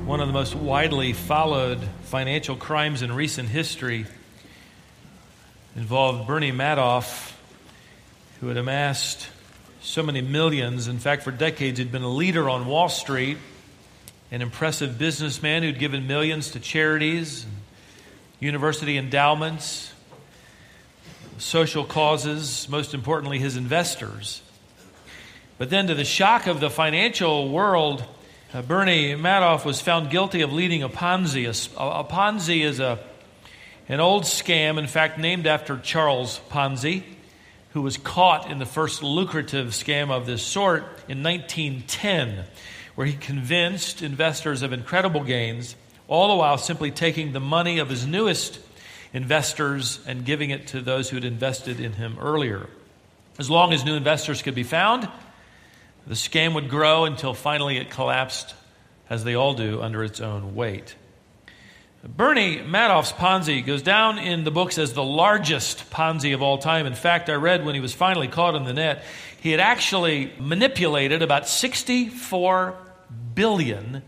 One of the most widely followed financial crimes in recent history involved Bernie Madoff, who had amassed so many millions. In fact, for decades, he'd been a leader on Wall Street, an impressive businessman who'd given millions to charities, university endowments, social causes, most importantly, his investors. But then, to the shock of the financial world, Bernie Madoff was found guilty of leading a Ponzi. A Ponzi is an old scam, in fact, named after Charles Ponzi, who was caught in the first lucrative scam of this sort in 1910, where he convinced investors of incredible gains, all the while simply taking the money of his newest investors and giving it to those who had invested in him earlier. As long as new investors could be found, the scam would grow until finally it collapsed, as they all do, under its own weight. Bernie Madoff's Ponzi goes down in the books as the largest Ponzi of all time. In fact, I read when he was finally caught on the net, he had actually manipulated about $64 billion.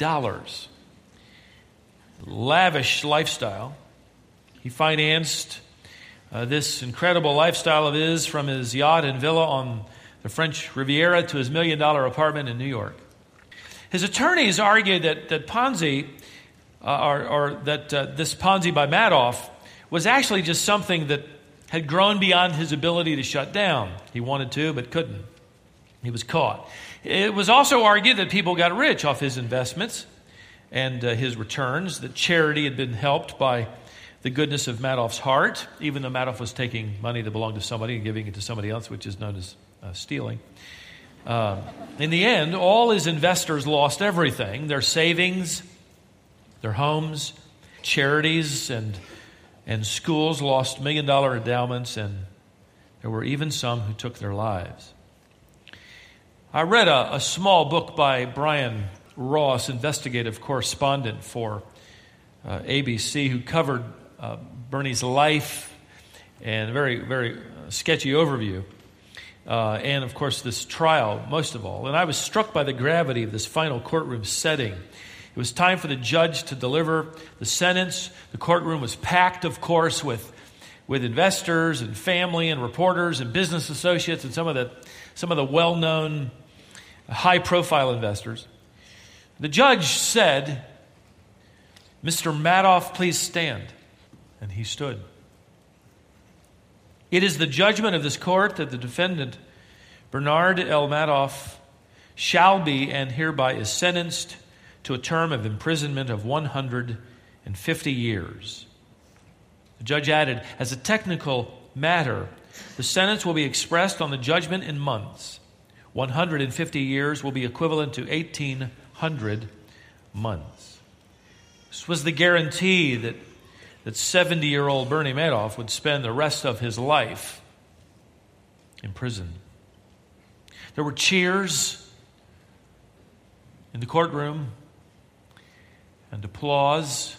Lavish lifestyle. He financed this incredible lifestyle of his from his yacht and villa on the French Riviera to his $1 million apartment in New York. His attorneys argued that Ponzi, this Ponzi by Madoff, was actually just something that had grown beyond his ability to shut down. He wanted to, but couldn't. He was caught. It was also argued that people got rich off his investments and his returns, that charity had been helped by the goodness of Madoff's heart, even though Madoff was taking money that belonged to somebody and giving it to somebody else, which is known as stealing. In the end, all his investors lost everything: their savings, their homes, charities, and schools lost $1 million endowments, and there were even some who took their lives. I read a small book by Brian Ross, investigative correspondent for ABC, who covered Bernie's life and a very, very sketchy overview. And, of course, this trial, most of all. And I was struck by the gravity of this final courtroom setting. It was time for the judge to deliver the sentence. The courtroom was packed, of course, with investors and family and reporters and business associates and some of the well-known, high-profile investors. The judge said, "Mr. Madoff, please stand." And he stood. "It is the judgment of this court that the defendant, Bernard L. Madoff, shall be and hereby is sentenced to a term of imprisonment of 150 years. The judge added, "As a technical matter, the sentence will be expressed on the judgment in months. 150 years will be equivalent to 1,800 months. This was the guarantee that 70-year-old Bernie Madoff would spend the rest of his life in prison. There were cheers in the courtroom and applause,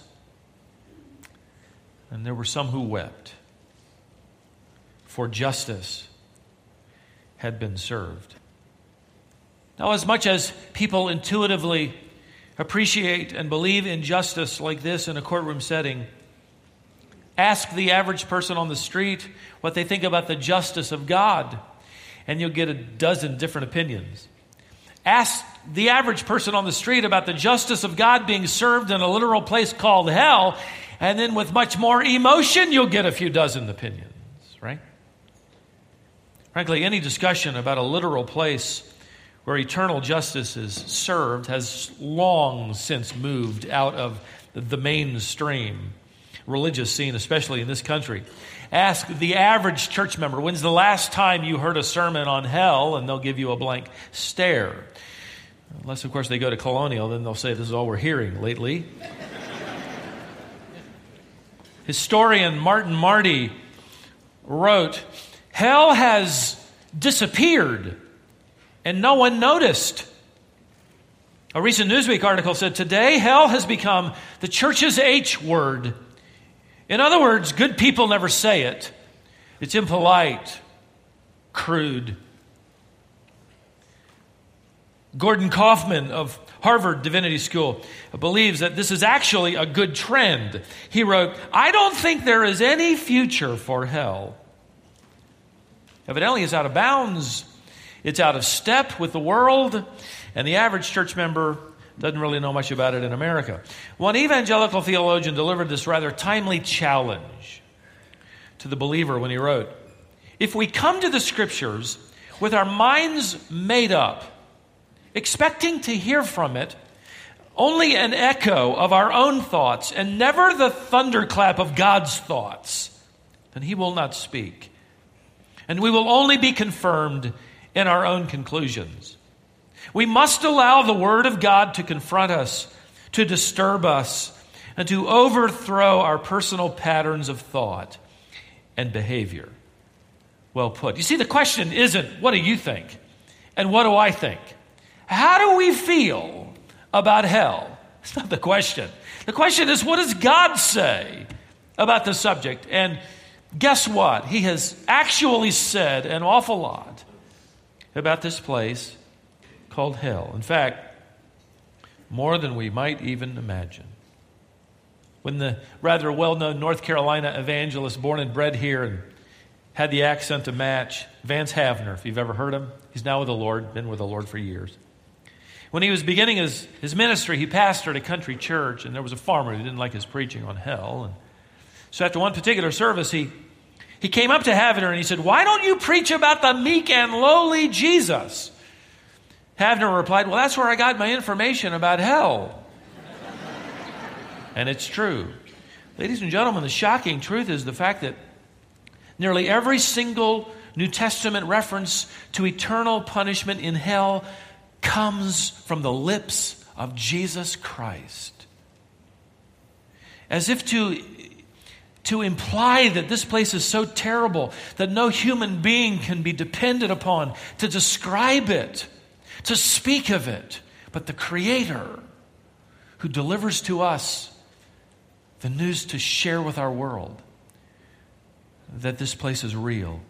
and there were some who wept, for justice had been served. Now, as much as people intuitively appreciate and believe in justice like this in a courtroom setting, ask the average person on the street what they think about the justice of God, and you'll get a dozen different opinions. Ask the average person on the street about the justice of God being served in a literal place called hell, and then with much more emotion, you'll get a few dozen opinions, right? Frankly, any discussion about a literal place where eternal justice is served has long since moved out of the mainstream religious scene, especially in this country. Ask the average church member, when's the last time you heard a sermon on hell? And they'll give you a blank stare. Unless, of course, they go to Colonial, then they'll say this is all we're hearing lately. Historian Martin Marty wrote, "Hell has disappeared and no one noticed." A recent Newsweek article said, "Today, hell has become the church's H word. In other words, good people never say it. It's impolite, crude." Gordon Kaufman of Harvard Divinity School believes that this is actually a good trend. He wrote, "I don't think there is any future for hell." Evidently, it's out of bounds. It's out of step with the world, and the average church member doesn't really know much about it in America. One evangelical theologian delivered this rather timely challenge to the believer when he wrote, "If we come to the Scriptures with our minds made up, expecting to hear from it only an echo of our own thoughts and never the thunderclap of God's thoughts, then He will not speak, and we will only be confirmed in our own conclusions. We must allow the Word of God to confront us, to disturb us, and to overthrow our personal patterns of thought and behavior." Well put. You see, the question isn't, what do you think? And what do I think? How do we feel about hell? It's not the question. The question is, what does God say about the subject? And guess what? He has actually said an awful lot about this place called hell. In fact, more than we might even imagine. When the rather well-known North Carolina evangelist, born and bred here and had the accent to match, Vance Havner, if you've ever heard him, he's now with the Lord, been with the Lord for years. When he was beginning his ministry, he pastored a country church, and there was a farmer who didn't like his preaching on hell. And so after one particular service, he came up to Havner and he said, "Why don't you preach about the meek and lowly Jesus?" Havner replied, "Well, that's where I got my information about hell." And it's true. Ladies and gentlemen, the shocking truth is the fact that nearly every single New Testament reference to eternal punishment in hell comes from the lips of Jesus Christ. As if to imply that this place is so terrible that no human being can be depended upon to describe it, to speak of it, but the Creator who delivers to us the news to share with our world that this place is real.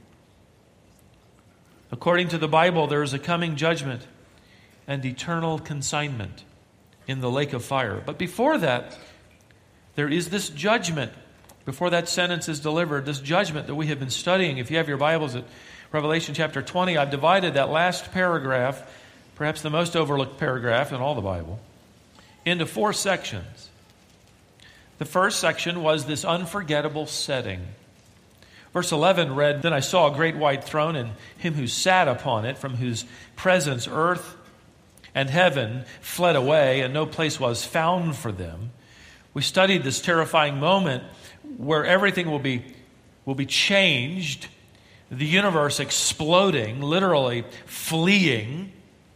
According to the Bible, there is a coming judgment and eternal consignment in the lake of fire. But before that, there is this judgment. Before that sentence is delivered, this judgment that we have been studying. If you have your Bibles at Revelation chapter 20, I've divided that last paragraph, perhaps the most overlooked paragraph in all the Bible, into 4 sections. The first section was this unforgettable setting. Verse 11 read, "Then I saw a great white throne and him who sat upon it, from whose presence earth and heaven fled away, and no place was found for them." We studied this terrifying moment where everything will be changed, the universe exploding, literally fleeing,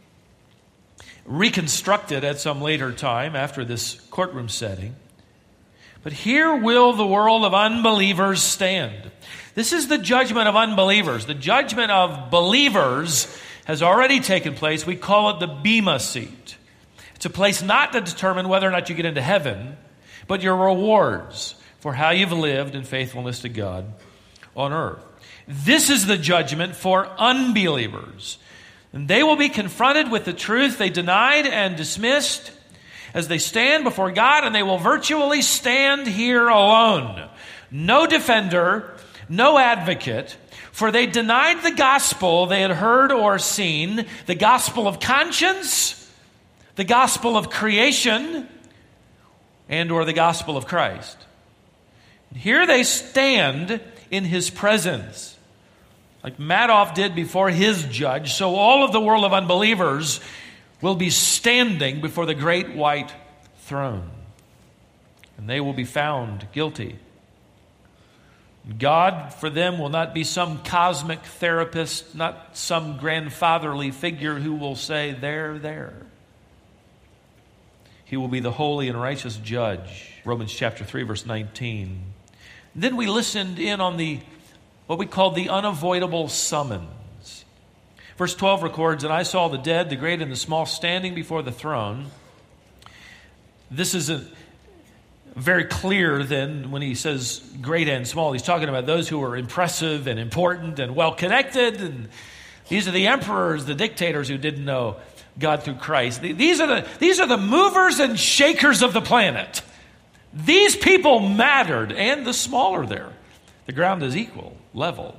reconstructed at some later time after this courtroom setting. But here will the world of unbelievers stand. This is the judgment of unbelievers. The judgment of believers has already taken place. We call it the Bema seat. It's a place not to determine whether or not you get into heaven, but your rewards for how you've lived in faithfulness to God on earth. This is the judgment for unbelievers. And they will be confronted with the truth they denied and dismissed as they stand before God, and they will virtually stand here alone. No defender, no advocate, for they denied the gospel they had heard or seen, the gospel of conscience, the gospel of creation, and or the gospel of Christ. Here they stand in His presence. Like Madoff did before his judge, so all of the world of unbelievers will be standing before the great white throne. And they will be found guilty. God for them will not be some cosmic therapist, not some grandfatherly figure who will say, there. He will be the holy and righteous judge. Romans chapter 3, verse 19. Then we listened in on what we call the unavoidable summons. Verse 12 records, "And I saw the dead, the great and the small, standing before the throne." This isn't very clear then when he says great and small. He's talking about those who are impressive and important and well-connected. And these are the emperors, the dictators who didn't know God through Christ. These are the movers and shakers of the planet. These people mattered, and the small are there. The ground is equal, level.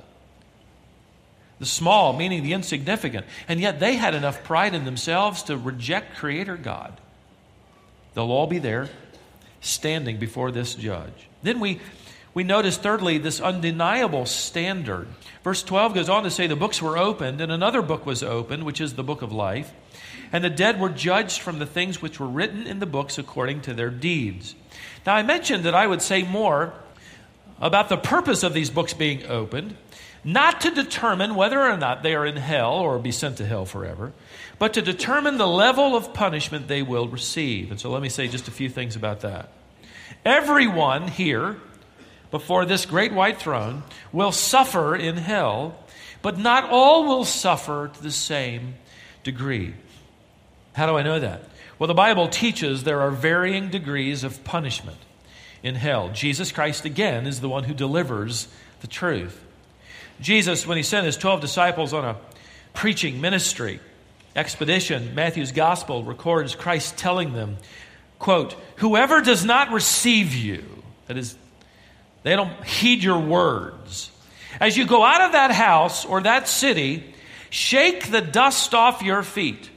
The small, meaning the insignificant. And yet they had enough pride in themselves to reject Creator God. They'll all be there, standing before this judge. Then we notice, thirdly, this undeniable standard. Verse 12 goes on to say the books were opened, and another book was opened, which is the book of life. And the dead were judged from the things which were written in the books according to their deeds. Now, I mentioned that I would say more about the purpose of these books being opened, not to determine whether or not they are in hell or be sent to hell forever, but to determine the level of punishment they will receive. And so let me say just a few things about that. Everyone here, before this great white throne, will suffer in hell, but not all will suffer to the same degree. How do I know that? Well, the Bible teaches there are varying degrees of punishment in hell. Jesus Christ, again, is the one who delivers the truth. Jesus, when he sent his 12 disciples on a preaching ministry expedition, Matthew's gospel records Christ telling them, quote, "Whoever does not receive you," that is, they don't heed your words, "as you go out of that house or that city, shake the dust off your feet.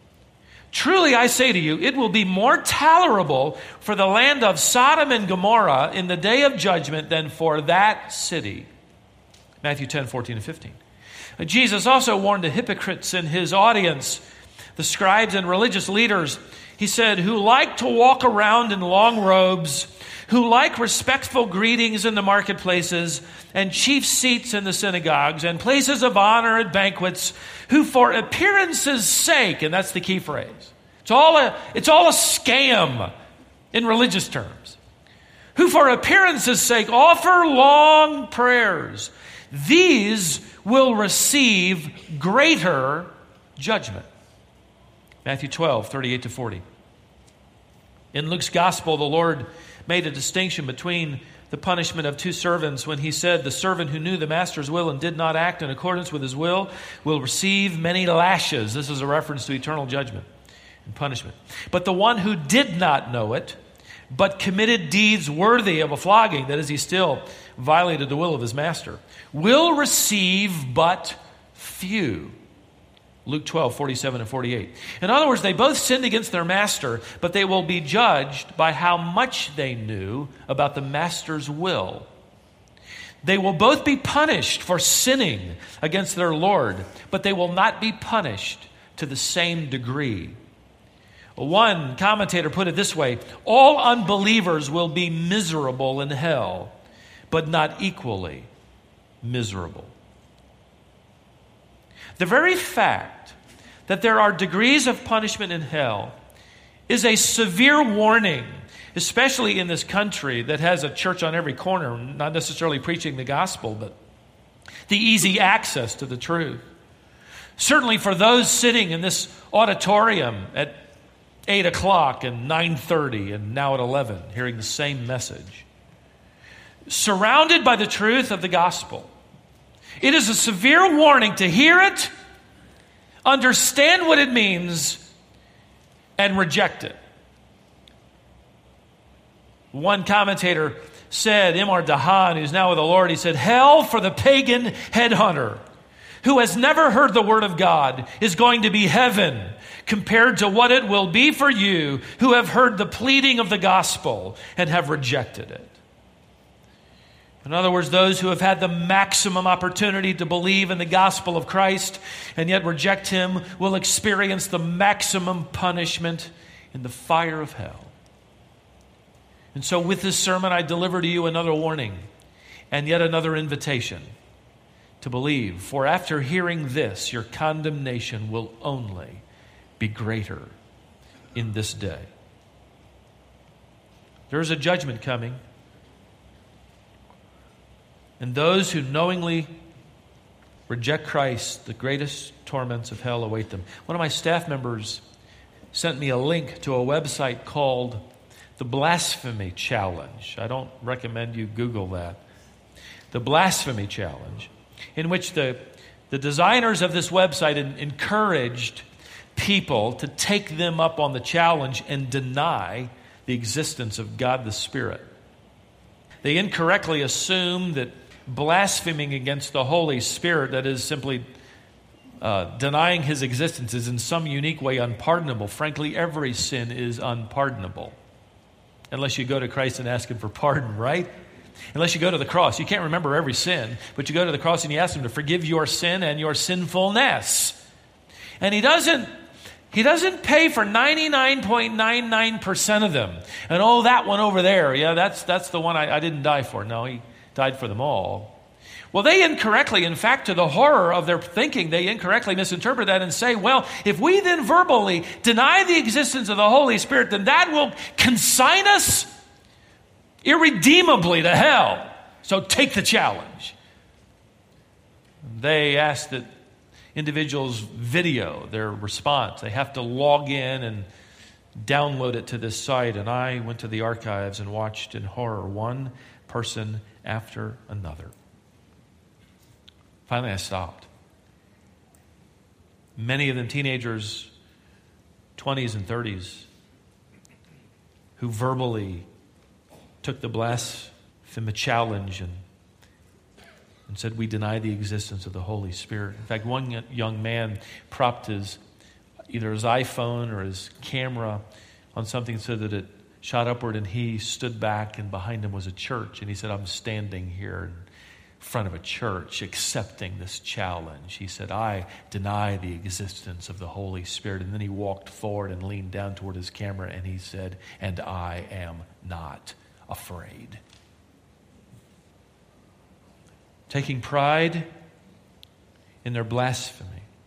Truly I say to you, it will be more tolerable for the land of Sodom and Gomorrah in the day of judgment than for that city." Matthew 10, 14 and 15. Jesus also warned the hypocrites in his audience, the scribes and religious leaders. He said, "Who like to walk around in long robes, who like respectful greetings in the marketplaces and chief seats in the synagogues and places of honor at banquets, who for appearance's sake," and that's the key phrase. It's all a scam in religious terms. "Who for appearance's sake offer long prayers, these will receive greater judgment." Matthew 12, 38 to 40. In Luke's gospel, the Lord made a distinction between the punishment of two servants when he said, "The servant who knew the master's will and did not act in accordance with his will receive many lashes." This is a reference to eternal judgment and punishment. "But the one who did not know it, but committed deeds worthy of a flogging," that is, he still violated the will of his master, "will receive but few." Luke 12, 47 and 48. In other words, they both sinned against their master, but they will be judged by how much they knew about the master's will. They will both be punished for sinning against their Lord, but they will not be punished to the same degree. One commentator put it this way: all unbelievers will be miserable in hell, but not equally miserable. The very fact that there are degrees of punishment in hell is a severe warning, especially in this country that has a church on every corner, not necessarily preaching the gospel, but the easy access to the truth. Certainly for those sitting in this auditorium at 8 o'clock and 9:30 and now at 11, hearing the same message, surrounded by the truth of the gospel. It is a severe warning to hear it, understand what it means, and reject it. One commentator said, Imar Dahan, who's now with the Lord, he said, "Hell for the pagan headhunter who has never heard the word of God is going to be heaven compared to what it will be for you who have heard the pleading of the gospel and have rejected it." In other words, those who have had the maximum opportunity to believe in the gospel of Christ and yet reject him will experience the maximum punishment in the fire of hell. And so with this sermon, I deliver to you another warning and yet another invitation to believe. For after hearing this, your condemnation will only be greater in this day. There is a judgment coming. And those who knowingly reject Christ, the greatest torments of hell await them. One of my staff members sent me a link to a website called The Blasphemy Challenge. I don't recommend you Google that. The Blasphemy Challenge, in which the designers of this website encouraged people to take them up on the challenge and deny the existence of God the Spirit. They incorrectly assume that blaspheming against the Holy Spirit, that is simply denying his existence, is in some unique way unpardonable. Frankly, every sin is unpardonable. Unless you go to Christ and ask him for pardon, right? Unless you go to the cross. You can't remember every sin, but you go to the cross and you ask him to forgive your sin and your sinfulness. And he doesn't pay for 99.99% of them. And that one over there, yeah, that's the one I didn't die for. No, he died for them all. Well, they incorrectly, in fact, to the horror of their thinking, they incorrectly misinterpret that and say, well, if we then verbally deny the existence of the Holy Spirit, then that will consign us irredeemably to hell. So take the challenge. They ask that individuals video their response. They have to log in and download it to this site. And I went to the archives and watched in horror one person after another. Finally, I stopped. Many of them teenagers, 20s and 30s, who verbally took the blasphemy challenge and said, we deny the existence of the Holy Spirit. In fact, one young man propped either his iPhone or his camera on something so that it shot upward, and he stood back, and behind him was a church. And he said, I'm standing here in front of a church accepting this challenge. He said, I deny the existence of the Holy Spirit. And then he walked forward and leaned down toward his camera, and he said, and I am not afraid. Taking pride in their blasphemy,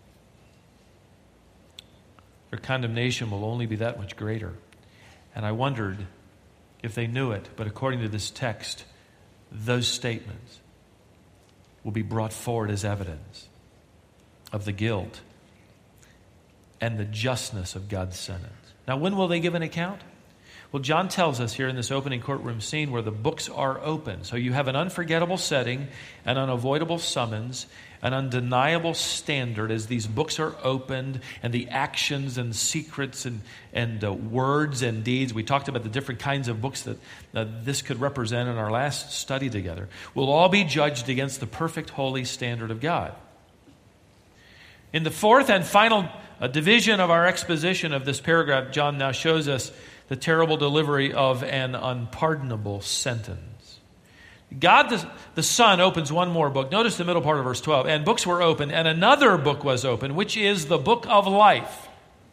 their condemnation will only be that much greater. And I wondered if they knew it, but according to this text, those statements will be brought forward as evidence of the guilt and the justness of God's sentence. Now, when will they give an account? Well, John tells us here in this opening courtroom scene where the books are open. So you have an unforgettable setting, an unavoidable summons, an undeniable standard as these books are opened, and the actions and secrets and words and deeds. We talked about the different kinds of books that this could represent in our last study together. Will all be judged against the perfect holy standard of God. In the fourth and final division of our exposition of this paragraph, John now shows us the terrible delivery of an unpardonable sentence. God the Son opens one more book. Notice the middle part of verse 12. And books were opened, and another book was opened, which is the book of life.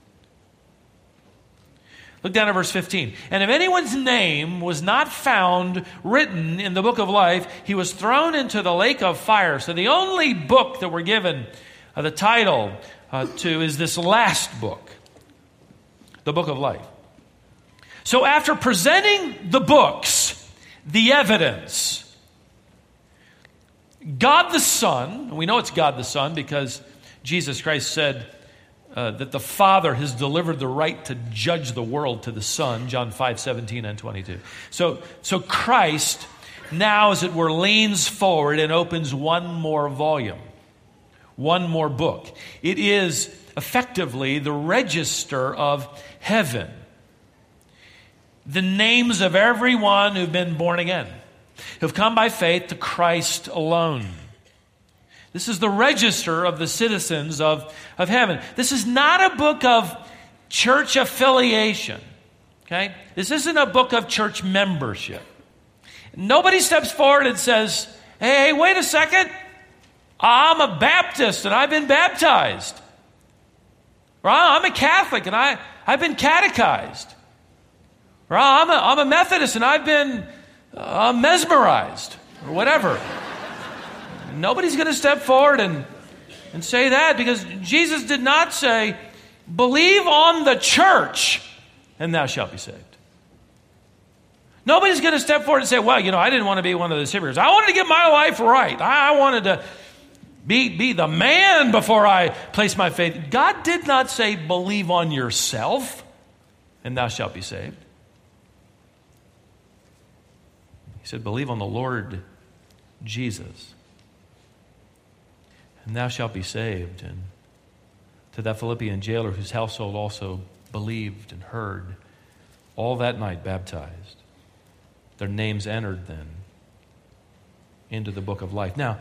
Look down at verse 15. And if anyone's name was not found written in the book of life, he was thrown into the lake of fire. So the only book that we're given the title to is this last book, the book of life. So after presenting the books, the evidence, God the Son, and we know it's God the Son because Jesus Christ said that the Father has delivered the right to judge the world to the Son, John 5:17 and 22. So Christ now, as it were, leans forward and opens one more volume, one more book. It is effectively the register of heaven. The names of everyone who've been born again, who've come by faith to Christ alone. This is the register of the citizens of heaven. This is not a book of church affiliation. Okay? This isn't a book of church membership. Nobody steps forward and says, hey, wait a second. I'm a Baptist and I've been baptized. Or I'm a Catholic and I've been catechized. Or I'm a Methodist and I've been mesmerized, or whatever. Nobody's going to step forward and say that, because Jesus did not say, believe on the church and thou shalt be saved. Nobody's going to step forward and say, well, I didn't want to be one of those hypocrites. I wanted to get my life right. I wanted to be the man before I placed my faith. God did not say, believe on yourself and thou shalt be saved. He said, believe on the Lord Jesus, and thou shalt be saved. And to that Philippian jailer whose household also believed and heard, all that night baptized. Their names entered then into the book of life. Now,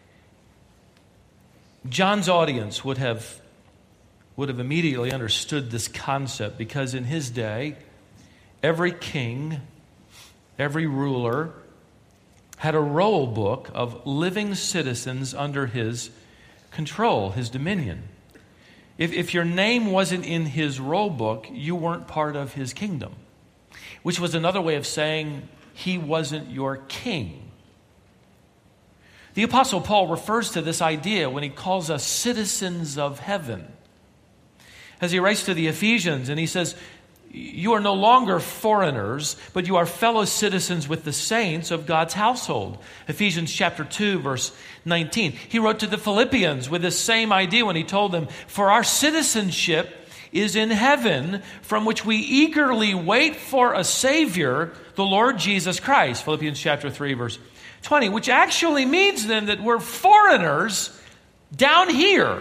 John's audience would have immediately understood this concept, because in his day, every king, every ruler had a roll book of living citizens under his control, his dominion. If your name wasn't in his roll book, you weren't part of his kingdom, which was another way of saying he wasn't your king. The Apostle Paul refers to this idea when he calls us citizens of heaven. As he writes to the Ephesians, and he says, you are no longer foreigners, but you are fellow citizens with the saints of God's household. Ephesians chapter 2, verse 19. He wrote to the Philippians with this same idea when he told them, for our citizenship is in heaven, from which we eagerly wait for a Savior, the Lord Jesus Christ. Philippians chapter 3, verse 20, which actually means then that we're foreigners down here.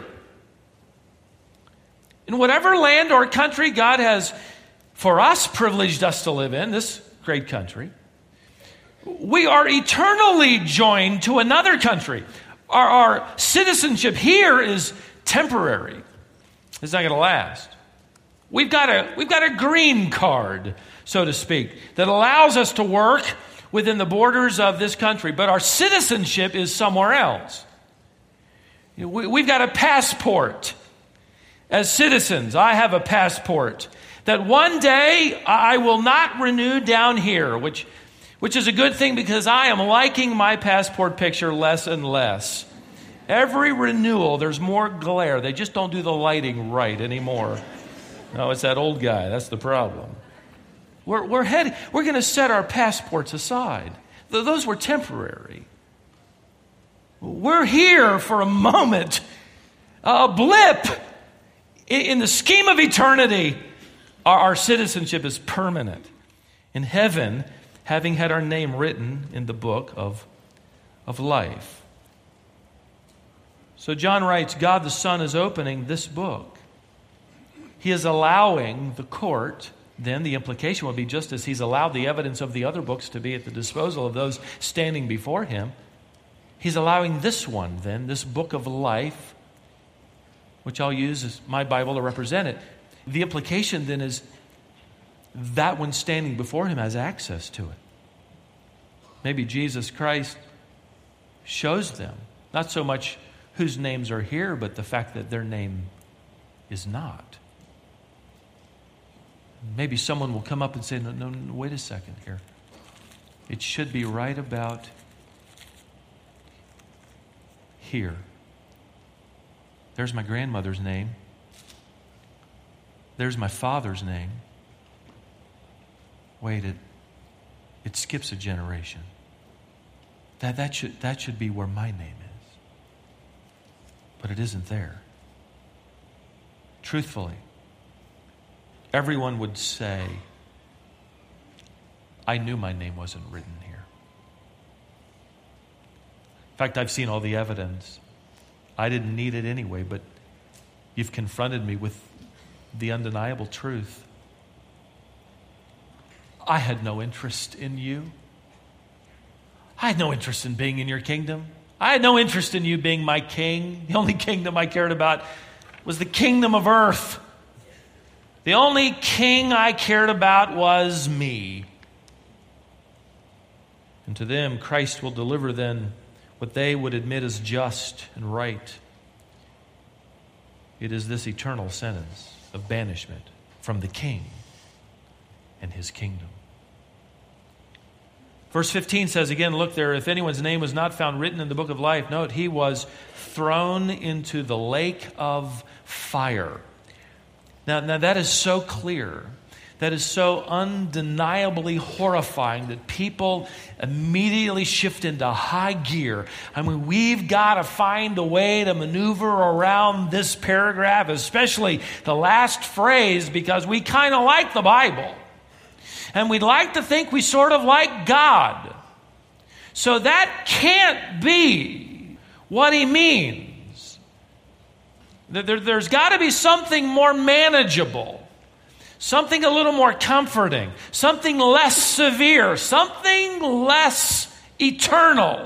In whatever land or country God has, for us, privileged us to live in, this great country, we are eternally joined to another country. Our citizenship here is temporary. It's not going to last. We've got a green card, so to speak, that allows us to work within the borders of this country, but our citizenship is somewhere else. We've got a passport. As citizens, I have a passport that one day I will not renew down here, which is a good thing, because I am liking my passport picture less and less. Every renewal, there's more glare. They just don't do the lighting right anymore. No, it's that old guy. That's the problem. We're going to set our passports aside. Those were temporary. We're here for a moment, a blip in the scheme of eternity. Our citizenship is permanent. In heaven, having had our name written in the book of life. So John writes, God the Son is opening this book. He is allowing the court, then the implication would be just as he's allowed the evidence of the other books to be at the disposal of those standing before him, he's allowing this one then, this book of life, which I'll use as my Bible to represent it. The implication then is that one standing before him has access to it. Maybe Jesus Christ shows them, not so much whose names are here, but the fact that their name is not. Maybe someone will come up and say, no, wait a second here. It should be right about here. There's my grandmother's name. There's my father's name. Wait, it skips a generation. That should be where my name is. But it isn't there. Truthfully, everyone would say, I knew my name wasn't written here. In fact, I've seen all the evidence. I didn't need it anyway, but you've confronted me with the undeniable truth. I had no interest in you. I had no interest in being in your kingdom. I had no interest in you being my king. The only kingdom I cared about was the kingdom of earth. The only king I cared about was me. And to them, Christ will deliver then what they would admit as just and right. It is this eternal sentence of banishment from the king and his kingdom. Verse 15 says again, look there, if anyone's name was not found written in the book of life, note, he was thrown into the lake of fire. Now that is so clear. That is so undeniably horrifying that people immediately shift into high gear. I mean, we've got to find a way to maneuver around this paragraph, especially the last phrase, because we kind of like the Bible. And we'd like to think we sort of like God. So that can't be what he means. There's got to be something more manageable, something a little more comforting, something less severe, something less eternal.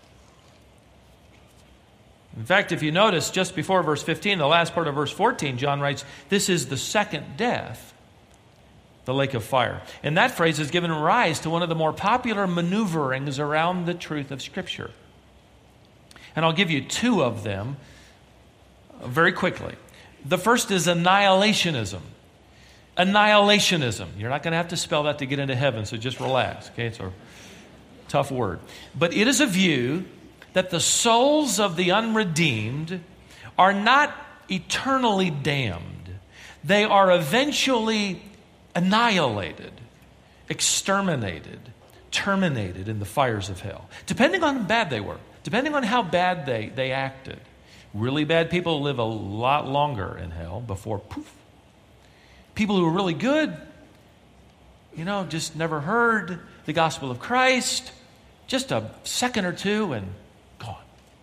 In fact, if you notice, just before verse 15, the last part of verse 14, John writes, this is the second death, the lake of fire. And that phrase has given rise to one of the more popular maneuverings around the truth of Scripture. And I'll give you two of them very quickly. The first is annihilationism. Annihilationism. You're not going to have to spell that to get into heaven, so just relax. Okay, it's a tough word. But it is a view that the souls of the unredeemed are not eternally damned. They are eventually annihilated, exterminated, terminated in the fires of hell. Depending on how bad they were, depending on how bad they acted. Really bad people live a lot longer in hell before poof. People who are really good, just never heard the gospel of Christ, just a second or two and gone.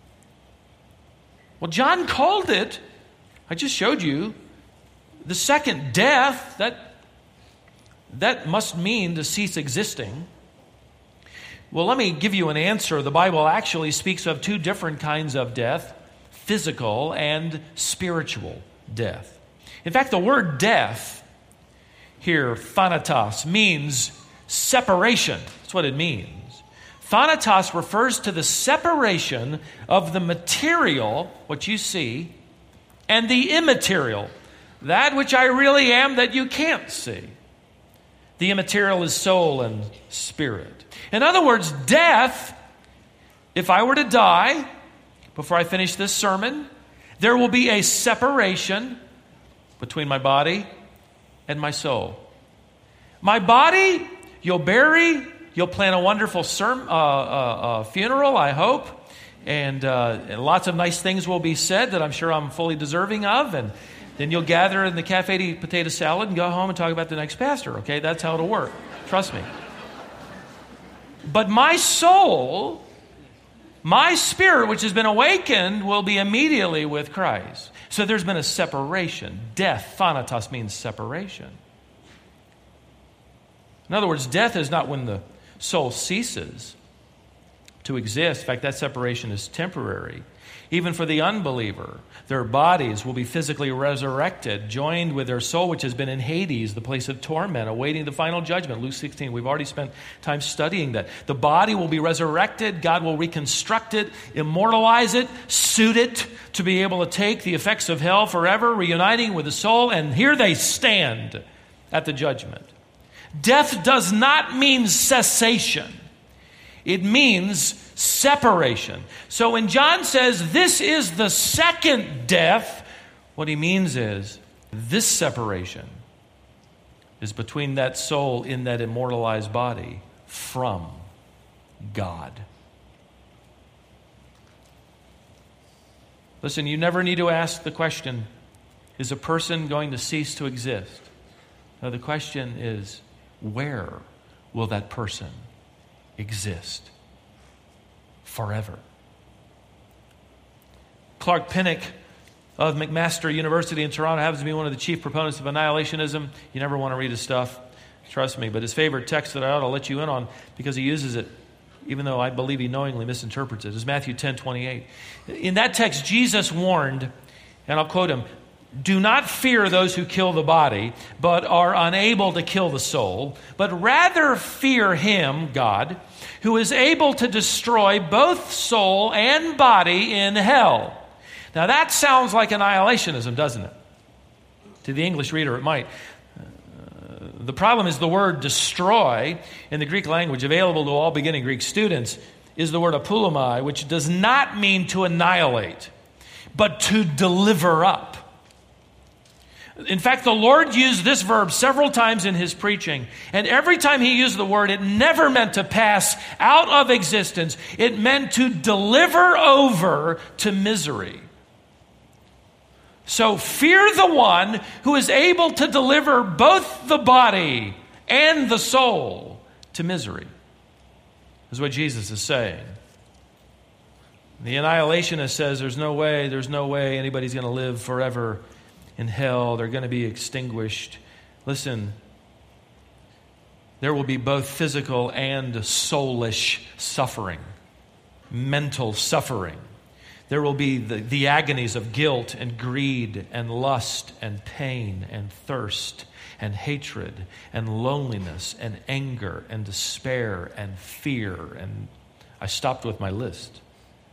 Well, John called it, I just showed you, the second death. That must mean to cease existing. Well, let me give you an answer. The Bible actually speaks of two different kinds of death, physical and spiritual death. In fact, the word death here, thanatos, means separation. That's what it means. Thanatos refers to the separation of the material, what you see, and the immaterial, that which I really am that you can't see. The immaterial is soul and spirit. In other words, death, if I were to die before I finish this sermon, there will be a separation between my body and my soul. My body, you'll bury. You'll plan a wonderful funeral, I hope. And lots of nice things will be said that I'm sure I'm fully deserving of. And then you'll gather in the cafe to eat potato salad and go home and talk about the next pastor. Okay, that's how it'll work. Trust me. But my soul, my spirit, which has been awakened, will be immediately with Christ. So there's been a separation. Death, thanatos, means separation. In other words, death is not when the soul ceases to exist. In fact, that separation is temporary. Even for the unbeliever, their bodies will be physically resurrected, joined with their soul, which has been in Hades, the place of torment, awaiting the final judgment. Luke 16, we've already spent time studying that. The body will be resurrected. God will reconstruct it, immortalize it, suit it to be able to take the effects of hell forever, reuniting with the soul, and here they stand at the judgment. Death does not mean cessation. It means separation. So when John says this is the second death, what he means is this separation is between that soul in that immortalized body from God. Listen, you never need to ask the question, is a person going to cease to exist? No, the question is, where will that person exist forever? Clark Pinnock of McMaster University in Toronto happens to be one of the chief proponents of annihilationism. You never want to read his stuff, trust me, but his favorite text that I ought to let you in on, because he uses it, even though I believe he knowingly misinterprets it, is Matthew 10:28. In that text, Jesus warned, and I'll quote him, "Do not fear those who kill the body, but are unable to kill the soul, but rather fear him," God, "who is able to destroy both soul and body in hell." Now that sounds like annihilationism, doesn't it? To the English reader, it might. The problem is the word destroy in the Greek language, available to all beginning Greek students, is the word apulomai, which does not mean to annihilate, but to deliver up. In fact, the Lord used this verb several times in his preaching, and every time he used the word, it never meant to pass out of existence. It meant to deliver over to misery. So fear the one who is able to deliver both the body and the soul to misery, is what Jesus is saying. The annihilationist says there's no way anybody's going to live forever in hell. They're going to be extinguished. Listen, there will be both physical and soulish suffering, mental suffering. There will be the agonies of guilt and greed and lust and pain and thirst and hatred and loneliness and anger and despair and fear. And I stopped with my list.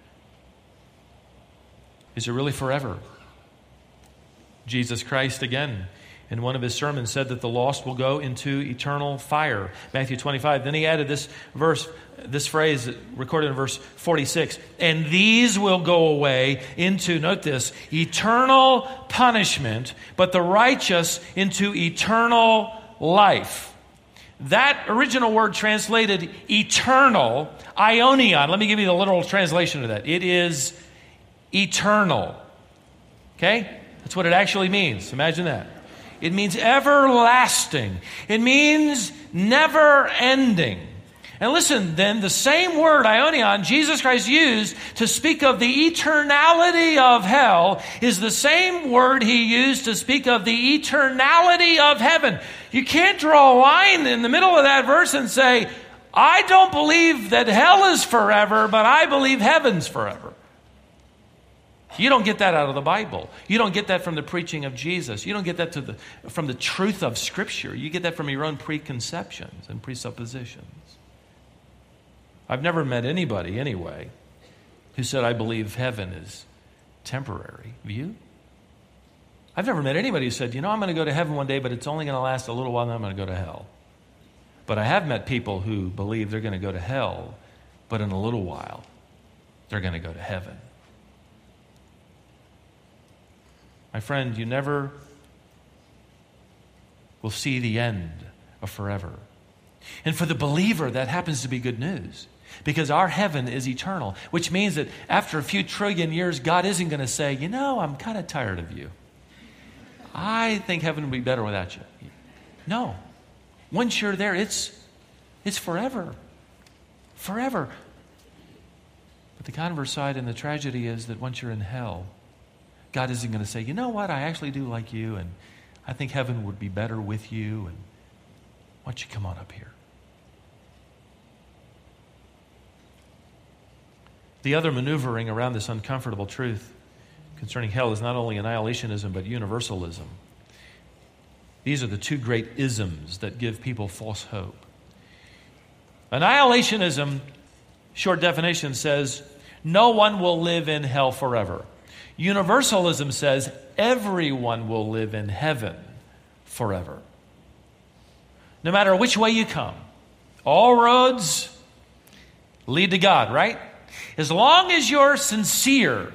Is it really forever? Jesus Christ, again, in one of his sermons, said that the lost will go into eternal fire. Matthew 25. Then he added this phrase recorded in verse 46. And these will go away into, note this, eternal punishment, but the righteous into eternal life. That original word translated eternal, aionion. Let me give you the literal translation of that. It is eternal. Okay? That's what it actually means. Imagine that. It means everlasting. It means never ending. And listen, then, the same word, aionion, Jesus Christ used to speak of the eternality of hell is the same word he used to speak of the eternality of heaven. You can't draw a line in the middle of that verse and say, I don't believe that hell is forever, but I believe heaven's forever. You don't get that out of the Bible. You don't get that from the preaching of Jesus. You don't get that from the truth of Scripture. You get that from your own preconceptions and presuppositions. I've never met anybody, anyway, who said, I believe heaven is temporary. Have you? I've never met anybody who said, I'm going to go to heaven one day, but it's only going to last a little while, and I'm going to go to hell. But I have met people who believe they're going to go to hell, but in a little while, they're going to go to heaven. My friend, you never will see the end of forever. And for the believer, that happens to be good news, because our heaven is eternal, which means that after a few trillion years, God isn't going to say, I'm kind of tired of you. I think heaven would be better without you. No. Once you're there, it's forever. Forever. But the converse side and the tragedy is that once you're in hell, God isn't going to say, what, I actually do like you, and I think heaven would be better with you, and why don't you come on up here? The other maneuvering around this uncomfortable truth concerning hell is not only annihilationism, but universalism. These are the two great isms that give people false hope. Annihilationism, short definition, says no one will live in hell forever. Universalism says everyone will live in heaven forever. No matter which way you come, all roads lead to God, right? As long as you're sincere,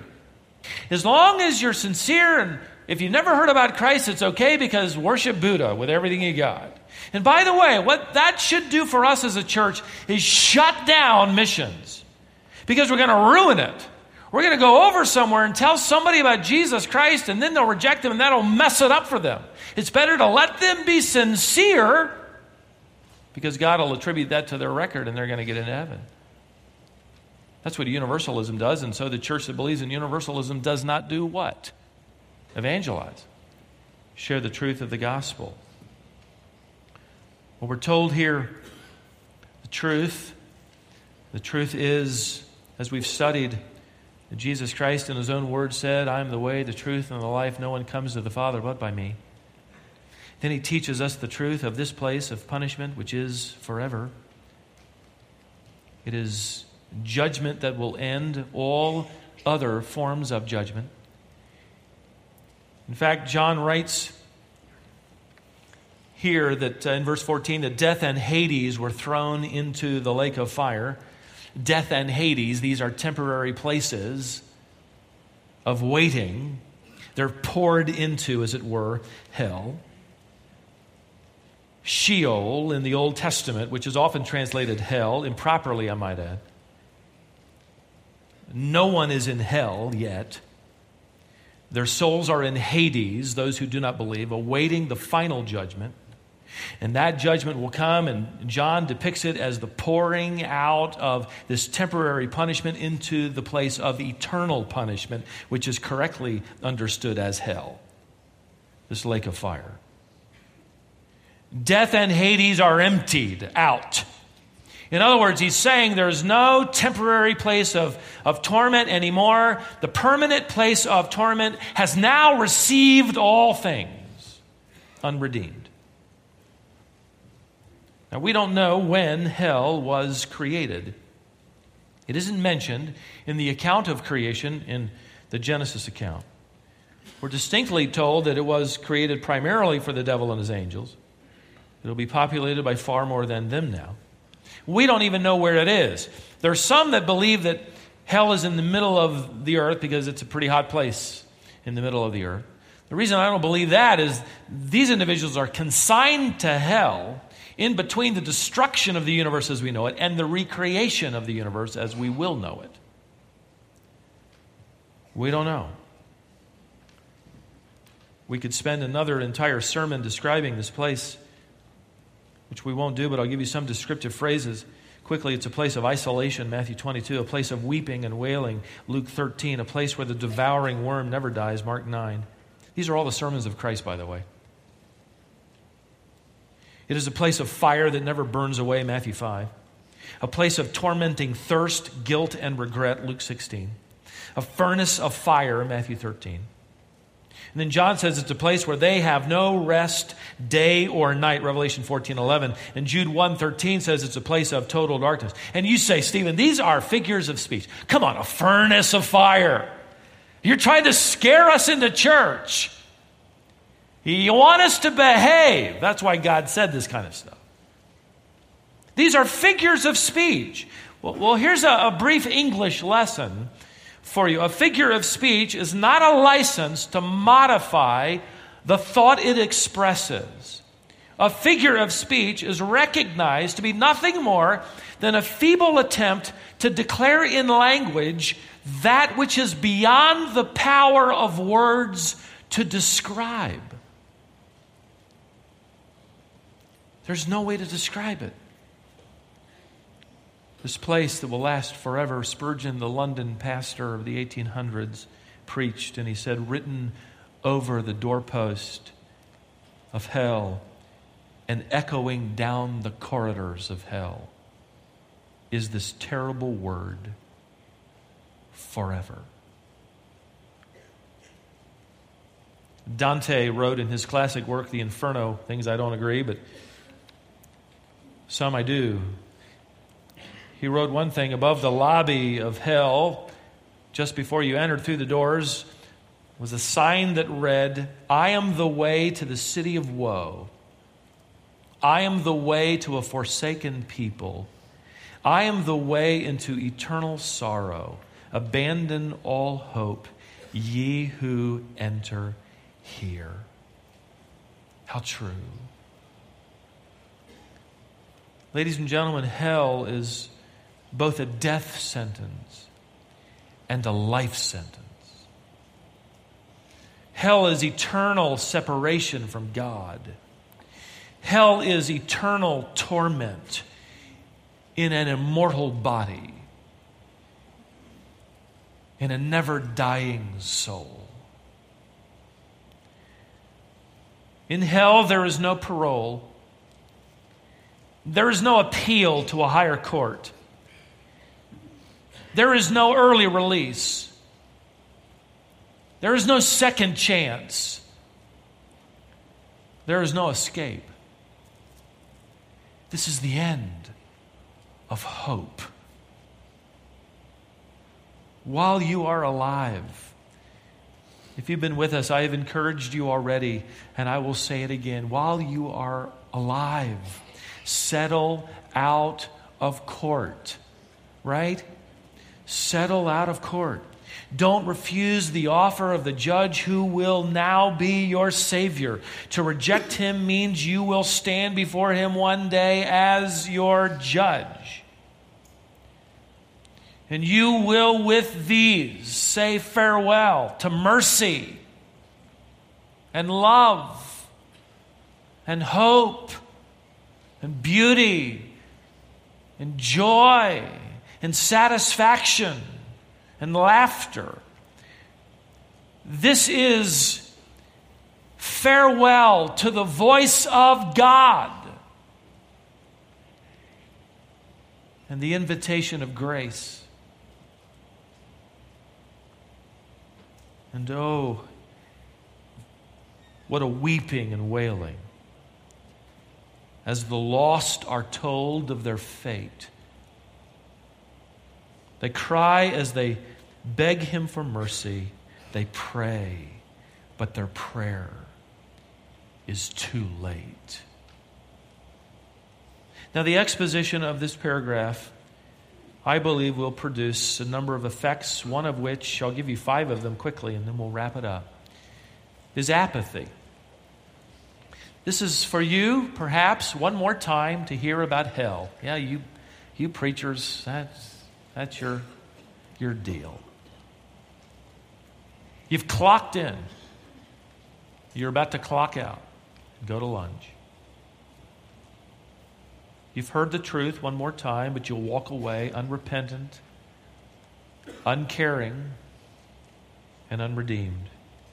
and if you've never heard about Christ, it's okay, because worship Buddha with everything you got. And by the way, what that should do for us as a church is shut down missions, because we're going to ruin it. We're going to go over somewhere and tell somebody about Jesus Christ, and then they'll reject him, and that'll mess it up for them. It's better to let them be sincere, because God will attribute that to their record, and they're going to get into heaven. That's what universalism does, and so the church that believes in universalism does not do what? Evangelize. Share the truth of the gospel. Well, we're told here the truth is, as we've studied, Jesus Christ in his own word said, I am the way, the truth, and the life. No one comes to the Father but by me. Then he teaches us the truth of this place of punishment, which is forever. It is judgment that will end all other forms of judgment. In fact, John writes here that in verse 14, that death and Hades were thrown into the lake of fire. Death and Hades, these are temporary places of waiting. They're poured into, as it were, hell. Sheol in the Old Testament, which is often translated hell, improperly I might add. No one is in hell yet. Their souls are in Hades, those who do not believe, awaiting the final judgment. And that judgment will come, and John depicts it as the pouring out of this temporary punishment into the place of eternal punishment, which is correctly understood as hell, this lake of fire. Death and Hades are emptied out. In other words, he's saying there's no temporary place of torment anymore. The permanent place of torment has now received all things unredeemed. Now, we don't know when hell was created. It isn't mentioned in the account of creation in the Genesis account. We're distinctly told that it was created primarily for the devil and his angels. It'll be populated by far more than them now. We don't even know where it is. There are some that believe that hell is in the middle of the earth because it's a pretty hot place in the middle of the earth. The reason I don't believe that is these individuals are consigned to hell in between the destruction of the universe as we know it and the recreation of the universe as we will know it. We don't know. We could spend another entire sermon describing this place, which we won't do, but I'll give you some descriptive phrases. Quickly, it's a place of isolation, Matthew 22, a place of weeping and wailing, Luke 13, a place where the devouring worm never dies, Mark 9. These are all the sermons of Christ, by the way. It is a place of fire that never burns away, Matthew 5. A place of tormenting thirst, guilt, and regret, Luke 16. A furnace of fire, Matthew 13. And then John says it's a place where they have no rest day or night, Revelation 14:11. And Jude 1:13 says it's a place of total darkness. And you say, Stephen, these are figures of speech. Come on, a furnace of fire. You're trying to scare us into church. You want us to behave. That's why God said this kind of stuff. These are figures of speech. Well, here's a brief English lesson for you. A figure of speech is not a license to modify the thought it expresses. A figure of speech is recognized to be nothing more than a feeble attempt to declare in language that which is beyond the power of words to describe. There's no way to describe it. This place that will last forever, Spurgeon, the London pastor of the 1800s, preached, and he said, written over the doorpost of hell and echoing down the corridors of hell is this terrible word, forever. Dante wrote in his classic work, The Inferno, things I don't agree, but some I do. He wrote one thing: above the lobby of hell, just before you entered through the doors, was a sign that read, I am the way to the city of woe. I am the way to a forsaken people. I am the way into eternal sorrow. Abandon all hope, ye who enter here. How true. Ladies and gentlemen, hell is both a death sentence and a life sentence. Hell is eternal separation from God. Hell is eternal torment in an immortal body, in a never-dying soul. In hell, there is no parole. There is no appeal to a higher court. There is no early release. There is no second chance. There is no escape. This is the end of hope. While you are alive, if you've been with us, I have encouraged you already, and I will say it again. While you are alive, settle out of court, right? Settle out of court. Don't refuse the offer of the judge who will now be your Savior. To reject him means you will stand before him one day as your judge. And you will with these say farewell to mercy and love and hope and beauty and joy and satisfaction and laughter. This is farewell to the voice of God and the invitation of grace. And oh, what a weeping and wailing as the lost are told of their fate. They cry as they beg Him for mercy. They pray, but their prayer is too late. Now, the exposition of this paragraph, I believe, will produce a number of effects, one of which, I'll give you 5 of them quickly and then we'll wrap it up, is apathy. This is for you, perhaps, one more time to hear about hell. Yeah, you preachers, that's your deal. You've clocked in. You're about to clock out and go to lunch. You've heard the truth one more time, but you'll walk away unrepentant, uncaring, and unredeemed.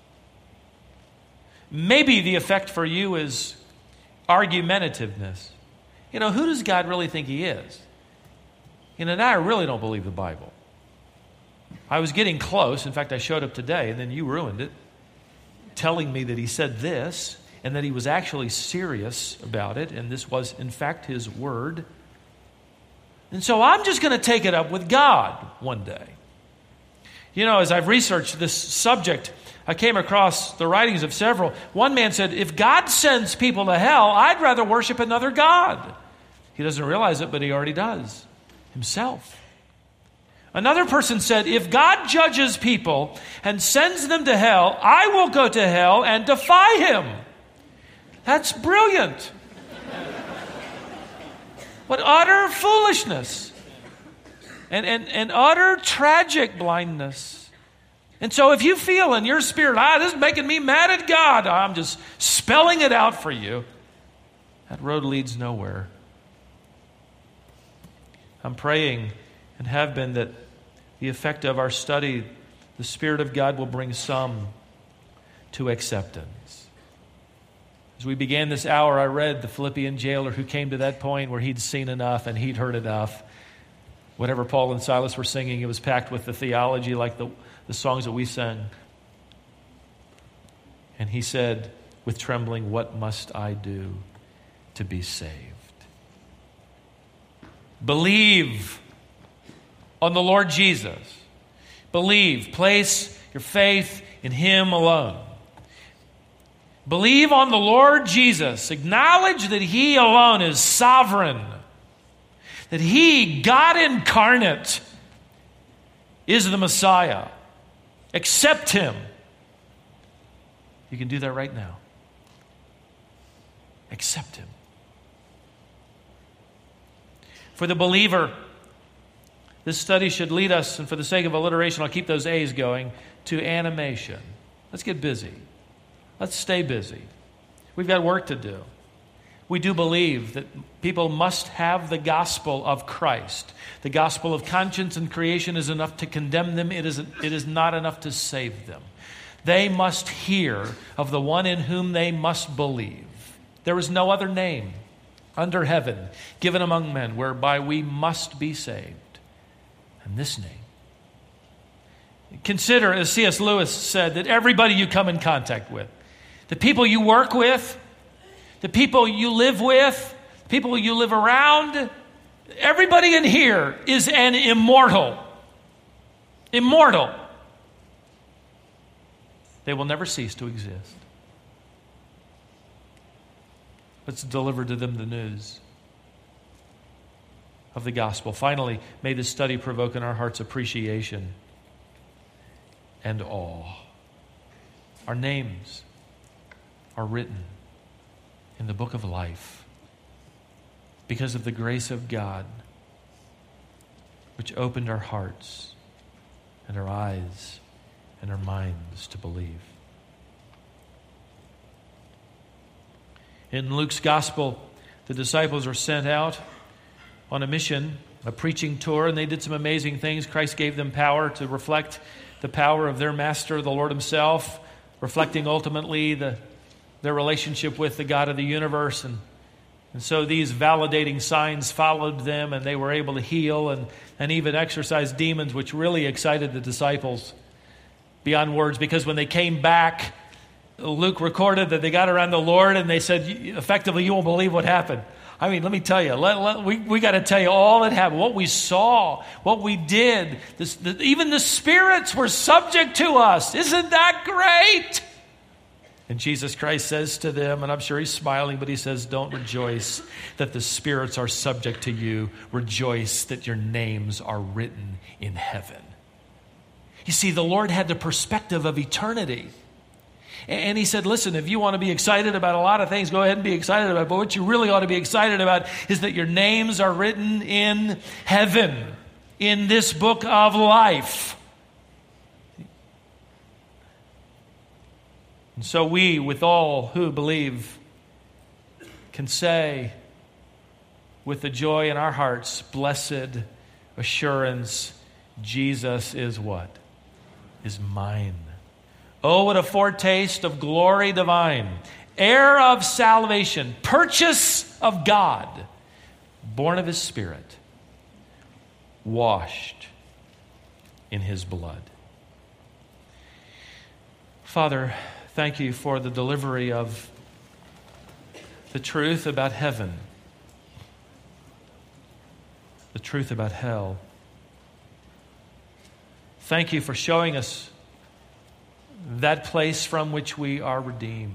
Maybe the effect for you is argumentativeness. Who does God really think He is? Now I really don't believe the Bible. I was getting close. In fact, I showed up today, and then you ruined it, telling me that He said this, and that He was actually serious about it, and this was, in fact, His word. And so I'm just going to take it up with God one day. As I've researched this subject, I came across the writings of several. One man said, if God sends people to hell, I'd rather worship another God. He doesn't realize it, but he already does himself. Another person said, if God judges people and sends them to hell, I will go to hell and defy Him. That's brilliant. What utter foolishness and utter tragic blindness. And so if you feel in your spirit, this is making me mad at God, I'm just spelling it out for you, that road leads nowhere. I'm praying and have been that the effect of our study, the Spirit of God will bring some to acceptance. As we began this hour, I read the Philippian jailer who came to that point where he'd seen enough and he'd heard enough. Whatever Paul and Silas were singing, it was packed with the theology like the songs that we sang. And he said, with trembling, what must I do to be saved? Believe on the Lord Jesus. Believe. Place your faith in Him alone. Believe on the Lord Jesus. Acknowledge that He alone is sovereign. That He, God incarnate, is the Messiah. Accept Him. You can do that right now. Accept Him. For the believer, this study should lead us, and for the sake of alliteration, I'll keep those A's going, to animation. Let's get busy. Let's stay busy. We've got work to do. We do believe that people must have the gospel of Christ. The gospel of conscience and creation is enough to condemn them. It is not enough to save them. They must hear of the one in whom they must believe. There is no other name under heaven given among men whereby we must be saved. And this name. Consider, as C.S. Lewis said, that everybody you come in contact with, the people you work with, the people you live with, the people you live around, everybody in here is an immortal. Immortal. They will never cease to exist. Let's deliver to them the news of the gospel. Finally, may this study provoke in our hearts appreciation and awe. Our names are written in the book of life because of the grace of God, which opened our hearts and our eyes and our minds to believe. In Luke's gospel, the disciples are sent out on a mission, a preaching tour, and they did some amazing things. Christ gave them power to reflect the power of their master, the Lord himself, reflecting ultimately their relationship with the God of the universe. And so these validating signs followed them, and they were able to heal and even exorcise demons, which really excited the disciples beyond words, because when they came back, Luke recorded that they got around the Lord and they said, effectively, you won't believe what happened. I mean, let me tell you, we got to tell you all that happened, what we saw, what we did. Even the spirits were subject to us. Isn't that great? And Jesus Christ says to them, and I'm sure he's smiling, but he says, don't rejoice that the spirits are subject to you. Rejoice that your names are written in heaven. You see, the Lord had the perspective of eternity. And he said, listen, if you want to be excited about a lot of things, go ahead and be excited about it. But what you really ought to be excited about is that your names are written in heaven, in this book of life. And so we, with all who believe, can say with the joy in our hearts, blessed assurance, Jesus is what? Is mine. Oh, what a foretaste of glory divine, heir of salvation, purchase of God, born of his Spirit, washed in his blood. Father, thank you for the delivery of the truth about heaven, the truth about hell. Thank you for showing us that place from which we are redeemed.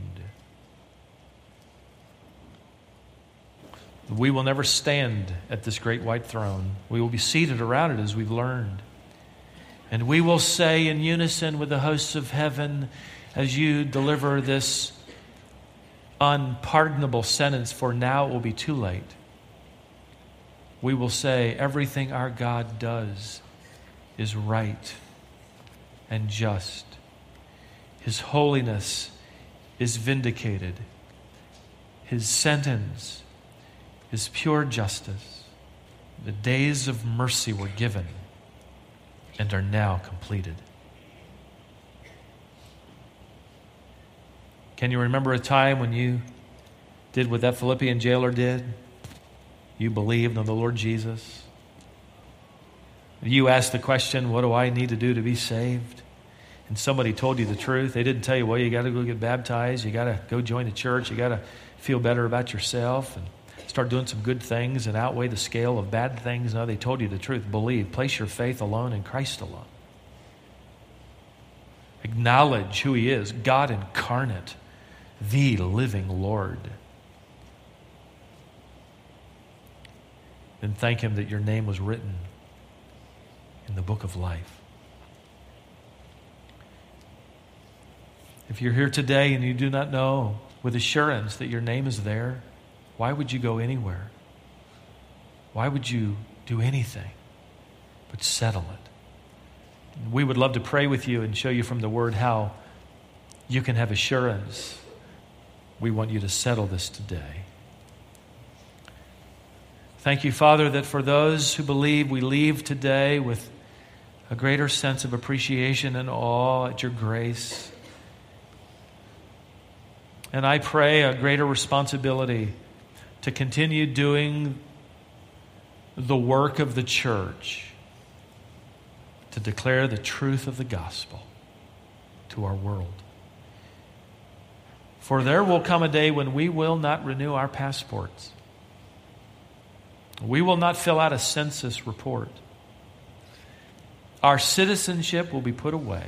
We will never stand at this great white throne. We will be seated around it as we've learned. And we will say in unison with the hosts of heaven, as you deliver this unpardonable sentence, for now it will be too late. We will say, everything our God does is right and just. His holiness is vindicated. His sentence is pure justice. The days of mercy were given and are now completed. Can you remember a time when you did what that Philippian jailer did? You believed on the Lord Jesus. You asked the question, what do I need to do to be saved? And somebody told you the truth. They didn't tell you, well, you got to go get baptized. You got to go join the church. You got to feel better about yourself and start doing some good things and outweigh the scale of bad things. No, they told you the truth. Believe. Place your faith alone in Christ alone. Acknowledge who he is, God incarnate, the living Lord. Then thank him that your name was written in the book of life. If you're here today and you do not know with assurance that your name is there, why would you go anywhere? Why would you do anything but settle it? We would love to pray with you and show you from the Word how you can have assurance. We want you to settle this today. Thank you, Father, that for those who believe, we leave today with a greater sense of appreciation and awe at your grace. And I pray a greater responsibility to continue doing the work of the church, to declare the truth of the gospel to our world. For there will come a day when we will not renew our passports. We will not fill out a census report. Our citizenship will be put away.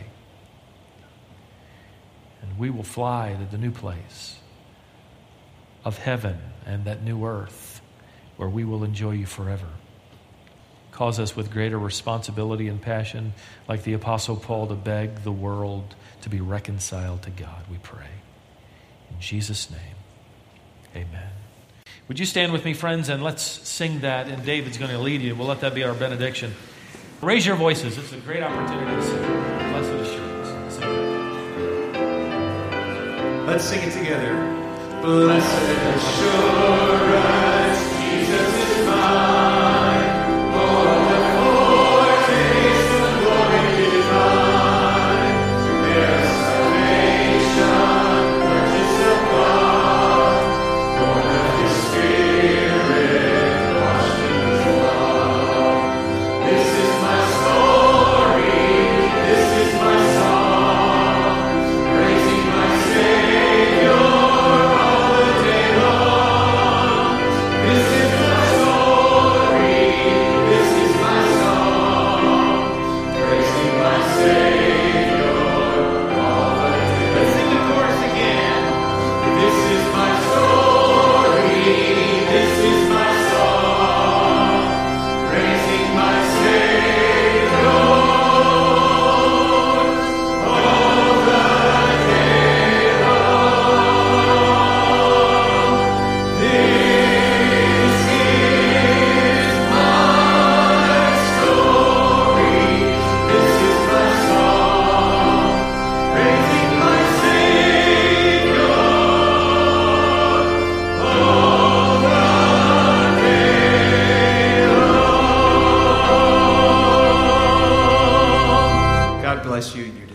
And we will fly to the new place of heaven and that new earth where we will enjoy you forever. Cause us with greater responsibility and passion, like the Apostle Paul, to beg the world to be reconciled to God, we pray. In Jesus' name, amen. Would you stand with me, friends, and let's sing that, and David's going to lead you. We'll let that be our benediction. Raise your voices. It's a great opportunity to sing Blessed Assurance. Sing it. Let's sing it together. Blessed assurance. bless you.